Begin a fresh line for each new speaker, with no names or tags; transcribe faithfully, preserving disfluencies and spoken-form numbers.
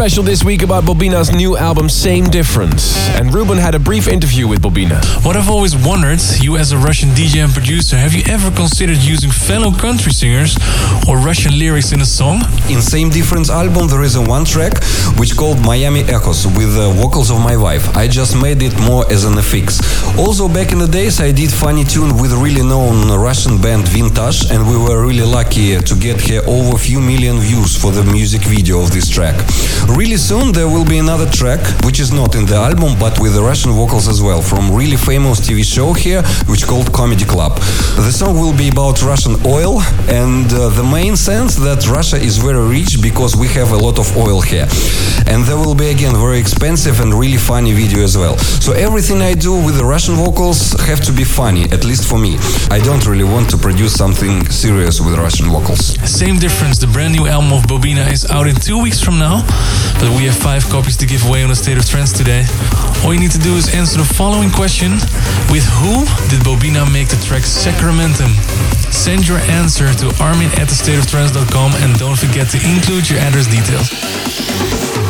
special this week about Bobina's new album Same Difference. And Ruben had a brief interview with Bobina.
What I've always wondered, you as a Russian D J and producer, have you ever considered using fellow country singers or Russian lyrics in a song?
In Same Difference album there is a one track which called Miami Echoes with the vocals of my wife. I just made it more as an F X. Also back in the days I did funny tune with a really known Russian band Vintage, and we were really lucky to get here over a few million views for the music video of this track. Really soon there will be another track which is not in the album but with the Russian vocals as well, from really famous T V show here which called Comedy Club. The song will be about Russian oil, and uh, the main sense that Russia is very rich because we have a lot of oil here. And there will be again very expensive and really funny video as well. So everything I do with the Russian vocals have to be funny, at least for me. I don't really want to produce something serious with Russian vocals.
Same Difference, the brand new album of Bobina, is out in two weeks from now, but we have five copies to give away on the State of Trance today. All you need to do is answer the following question: with who did Bobina make the track Sacramentum? Send your answer to armin at the state of trance dot com and don't forget to include your address details.